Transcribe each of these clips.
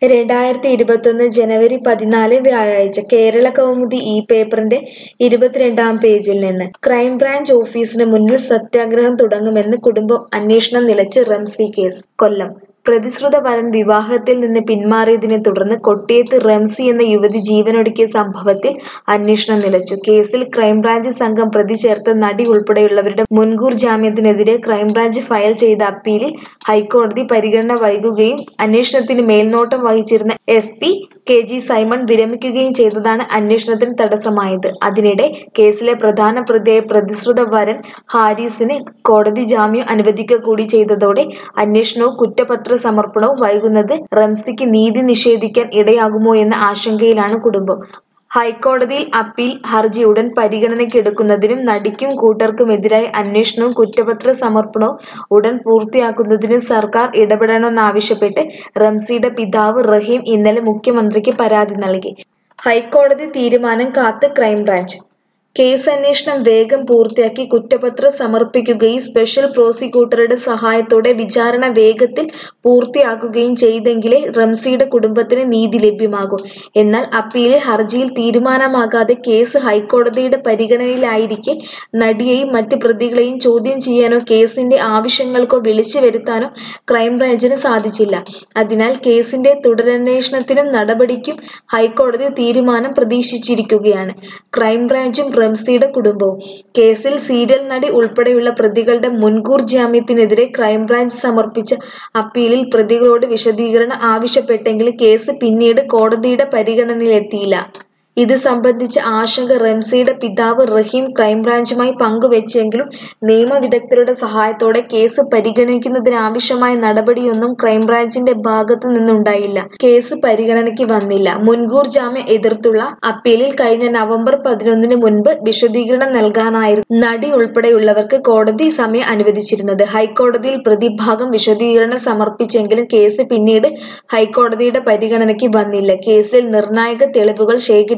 2021 ജനുവരി 14 വ്യാഴാഴ്ച കേരള കൗമുദി ഈ പേപ്പറിന്റെ 22-ാം പേജിൽ നിന്ന് ക്രൈംബ്രാഞ്ച് ഓഫീസിന് മുന്നിൽ സത്യാഗ്രഹം തുടങ്ങുമെന്ന് കുടുംബം അന്വേഷണം നിലച്ച് റംസി കേസ് കൊല്ലം പ്രതിശ്രുത വരൻ വിവാഹത്തിൽ നിന്ന് പിന്മാറിയതിനെ തുടർന്ന് കൊട്ടിയത്ത് റംസി എന്ന യുവതി ജീവനൊടുക്കിയ സംഭവത്തിൽ അന്വേഷണം നിലച്ചു. കേസിൽ ക്രൈംബ്രാഞ്ച് സംഘം പ്രതി ചേർത്ത നടി ഉൾപ്പെടെയുള്ളവരുടെ മുൻകൂർ ജാമ്യത്തിനെതിരെ ക്രൈംബ്രാഞ്ച് ഫയൽ ചെയ്ത അപ്പീലിൽ ഹൈക്കോടതി പരിഗണന വൈകുകയും അന്വേഷണത്തിന് മേൽനോട്ടം വഹിച്ചിരുന്ന SP KG സൈമൺ വിരമിക്കുകയും ചെയ്തതാണ് അന്വേഷണത്തിന് തടസ്സമായത്. അതിനിടെ കേസിലെ പ്രധാന പ്രതിയായ പ്രതിശ്രുത വരൻ ഹാരിസിന് കോടതി ജാമ്യം അനുവദിക്കുക കൂടി ചെയ്തതോടെ അന്വേഷണവും കുറ്റപത്ര സമർപ്പണവും വൈകുന്നത് റംസിക്ക് നീതി നിഷേധിക്കാൻ ഇടയാകുമോ എന്ന ആശങ്കയിലാണ് കുടുംബം. ഹൈക്കോടതിയിൽ അപ്പീൽ ഹർജി ഉടൻ പരിഗണനയ്ക്കെടുക്കുന്നതിനും നടിക്കും കൂട്ടർക്കുമെതിരായ അന്വേഷണവും കുറ്റപത്ര സമർപ്പണവും ഉടൻ പൂർത്തിയാക്കുന്നതിനും സർക്കാർ ഇടപെടണമെന്നാവശ്യപ്പെട്ട് റംസിയുടെ പിതാവ് റഹീം ഇന്നലെ മുഖ്യമന്ത്രിക്ക് പരാതി നൽകി. ഹൈക്കോടതി തീരുമാനം കാത്ത് ക്രൈംബ്രാഞ്ച് കേസന്വേഷണം വേഗം പൂർത്തിയാക്കി കുറ്റപത്രം സമർപ്പിക്കുകയും സ്പെഷ്യൽ പ്രോസിക്യൂട്ടറുടെ സഹായത്തോടെ വിചാരണ വേഗത്തിൽ പൂർത്തിയാക്കുകയും ചെയ്തെങ്കിലേ റംസിയുടെ കുടുംബത്തിന് നീതി ലഭ്യമാകൂ. എന്നാൽ അപ്പീലിൽ ഹർജിയിൽ തീരുമാനമാകാതെ കേസ് ഹൈക്കോടതിയുടെ പരിഗണനയിലായിരിക്കെ നടിയെയും മറ്റ് പ്രതികളെയും ചോദ്യം ചെയ്യാനോ കേസിന്റെ ആവശ്യങ്ങൾക്കോ വിളിച്ചു വരുത്താനോ ക്രൈംബ്രാഞ്ചിന് സാധിച്ചില്ല. അതിനാൽ കേസിന്റെ തുടരന്വേഷണത്തിനും നടപടിക്കും ഹൈക്കോടതി തീരുമാനം പ്രതീക്ഷിച്ചിരിക്കുകയാണ് ക്രൈംബ്രാഞ്ചും റംസിയുടെ കുടുംബവും. കേസിൽ സീരിയൽ നടി ഉൾപ്പെടെയുള്ള പ്രതികളുടെ മുൻകൂർ ജാമ്യത്തിനെതിരെ ക്രൈംബ്രാഞ്ച് സമർപ്പിച്ച അപ്പീലിൽ പ്രതികളോട് വിശദീകരണം ആവശ്യപ്പെട്ടെങ്കിലും കേസ് പിന്നീട് കോടതിയുടെ പരിഗണനയിലെത്തിയില്ല. ഇത് സംബന്ധിച്ച ആശങ്ക റംസിയുടെ പിതാവ് റഹീം ക്രൈംബ്രാഞ്ചുമായി പങ്കുവെച്ചെങ്കിലും നിയമവിദഗ്ധരുടെ സഹായത്തോടെ കേസ് പരിഗണിക്കുന്നതിനാവശ്യമായ നടപടിയൊന്നും ക്രൈംബ്രാഞ്ചിന്റെ ഭാഗത്തു നിന്നുണ്ടായില്ല. കേസ് പരിഗണനയ്ക്ക് വന്നില്ല. മുൻകൂർ ജാമ്യം എതിർത്തുള്ള അപ്പീലിൽ കഴിഞ്ഞ നവംബർ 11 മുൻപ് വിശദീകരണം നൽകാനായിരുന്നു നടി ഉൾപ്പെടെയുള്ളവർക്ക് കോടതി സമയം അനുവദിച്ചിരുന്നത്. ഹൈക്കോടതിയിൽ പ്രതിഭാഗം വിശദീകരണം സമർപ്പിച്ചെങ്കിലും കേസ് പിന്നീട് ഹൈക്കോടതിയുടെ പരിഗണനയ്ക്ക് വന്നില്ല. കേസിൽ നിർണായക തെളിവുകൾ ശേഖരിക്കുന്നതിന്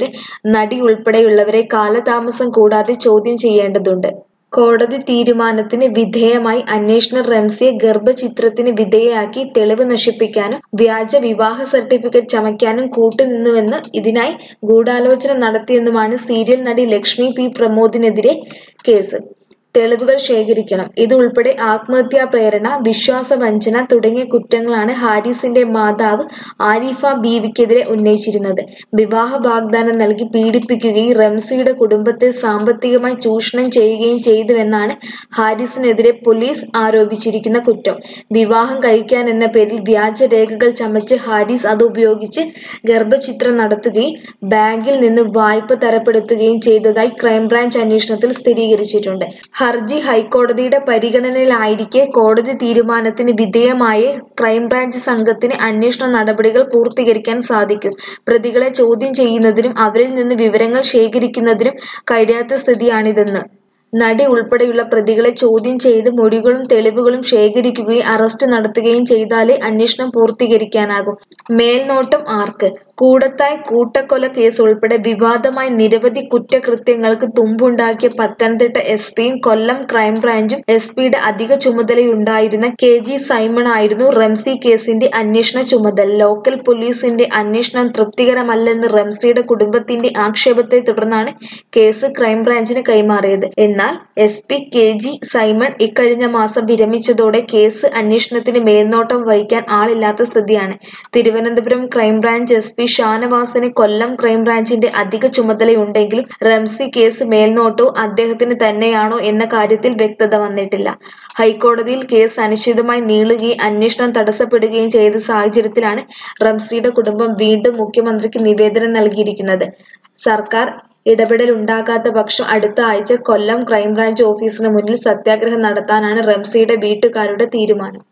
നടി ഉൾപ്പെടെയുള്ളവരെ കാലതാമസം കൂടാതെ ചോദ്യം ചെയ്യേണ്ടതുണ്ട്. കോടതി തീരുമാനത്തിന് വിധേയമായി അന്വേഷണം റംസിയെ ഗർഭഛിദ്രത്തിന് വിധേയയാക്കി തെളിവ് നശിപ്പിക്കാനും വ്യാജ വിവാഹ സർട്ടിഫിക്കറ്റ് ചമയ്ക്കാനും കൂട്ടുനിന്നുവെന്നും ഇതിനായി ഗൂഢാലോചന നടത്തിയെന്നുമാണ് സീരിയൽ നടി ലക്ഷ്മി P പ്രമോദിനെതിരെ കേസ്. തെളിവുകൾ ശേഖരിക്കണം. ഇതുൾപ്പെടെ ആത്മഹത്യാ പ്രേരണ, വിശ്വാസവഞ്ചന തുടങ്ങിയ കുറ്റങ്ങളാണ് ഹാരിസിന്റെ മാതാവ് ആരിഫ ബീവിക്കെതിരെ ഉന്നയിച്ചിരുന്നത്. വിവാഹ വാഗ്ദാനം നൽകി പീഡിപ്പിക്കുകയും റംസിയുടെ കുടുംബത്തെ സാമ്പത്തികമായി ചൂഷണം ചെയ്യുകയും ചെയ്തുവെന്നാണ് ഹാരിസിനെതിരെ പോലീസ് ആരോപിച്ചിരിക്കുന്ന കുറ്റം. വിവാഹം കഴിക്കാനെന്ന പേരിൽ വ്യാജരേഖകൾ ചമച്ച് ഹാരിസ് അതുപയോഗിച്ച് ഗർഭഛിദ്രം നടത്തുകയും ബാങ്കിൽ നിന്ന് വായ്പ തരപ്പെടുത്തുകയും ചെയ്തതായി ക്രൈംബ്രാഞ്ച് അന്വേഷണത്തിൽ സ്ഥിരീകരിച്ചിട്ടുണ്ട്. ഹർജി ഹൈക്കോടതിയുടെ പരിഗണനയിലായിരിക്കെ കോടതി തീരുമാനത്തിന് വിധേയമായേ ക്രൈംബ്രാഞ്ച് സംഘത്തിന് അന്വേഷണ നടപടികൾ പൂർത്തീകരിക്കാൻ സാധിക്കൂ. പ്രതികളെ ചോദ്യം ചെയ്യുന്നതിനും അവരിൽ നിന്ന് വിവരങ്ങൾ ശേഖരിക്കുന്നതിനും കഴിയാത്ത സ്ഥിതിയാണിതെന്ന് നടി ഉൾപ്പെടെയുള്ള പ്രതികളെ ചോദ്യം ചെയ്ത് മൊഴികളും തെളിവുകളും ശേഖരിക്കുകയും അറസ്റ്റ് നടത്തുകയും ചെയ്താലേ അന്വേഷണം പൂർത്തീകരിക്കാനാകൂ. മേൽനോട്ടം ആർക്ക്? കൂടത്തായ് കൂട്ടക്കൊല കേസ് ഉൾപ്പെടെ വിവാദമായ നിരവധി കുറ്റകൃത്യങ്ങൾക്ക് തുമ്പുണ്ടാക്കിയ പത്തനംതിട്ട SPയും കൊല്ലം ക്രൈംബ്രാഞ്ചും SPയുടെ അധിക ചുമതലയുണ്ടായിരുന്ന KG സൈമൺ ആയിരുന്നു റംസി കേസിന്റെ അന്വേഷണ ചുമതല. ലോക്കൽ പോലീസിന്റെ അന്വേഷണം തൃപ്തികരമല്ലെന്ന് റംസിയുടെ കുടുംബത്തിന്റെ ആക്ഷേപത്തെ തുടർന്നാണ് കേസ് ക്രൈംബ്രാഞ്ചിന് കൈമാറിയത്. എന്നാൽ SP KG സൈമൺ ഇക്കഴിഞ്ഞ മാസം വിരമിച്ചതോടെ കേസ് അന്വേഷണത്തിന് മേൽനോട്ടം വഹിക്കാൻ ആളില്ലാത്ത സ്ഥിതിയാണ്. തിരുവനന്തപുരം ക്രൈംബ്രാഞ്ച് SP ഷാനവാസിന് കൊല്ലം ക്രൈംബ്രാഞ്ചിന്റെ അധിക ചുമതലയുണ്ടെങ്കിലും റംസി കേസ് മേൽനോട്ടവും അദ്ദേഹത്തിന് തന്നെയാണോ എന്ന കാര്യത്തിൽ വ്യക്തത വന്നിട്ടില്ല. ഹൈക്കോടതിയിൽ കേസ് അനിശ്ചിതമായി നീളുകയും അന്വേഷണം തടസ്സപ്പെടുകയും ചെയ്ത സാഹചര്യത്തിലാണ് റംസിയുടെ കുടുംബം വീണ്ടും മുഖ്യമന്ത്രിക്ക് നിവേദനം നൽകിയിരിക്കുന്നത്. സർക്കാർ ഇടപെടലുണ്ടാകാത്ത പക്ഷം അടുത്ത ആഴ്ച കൊല്ലം ക്രൈംബ്രാഞ്ച് ഓഫീസിന് മുന്നിൽ സത്യാഗ്രഹം നടത്താനാണ് റംസിയുടെ വീട്ടുകാരുടെ തീരുമാനം.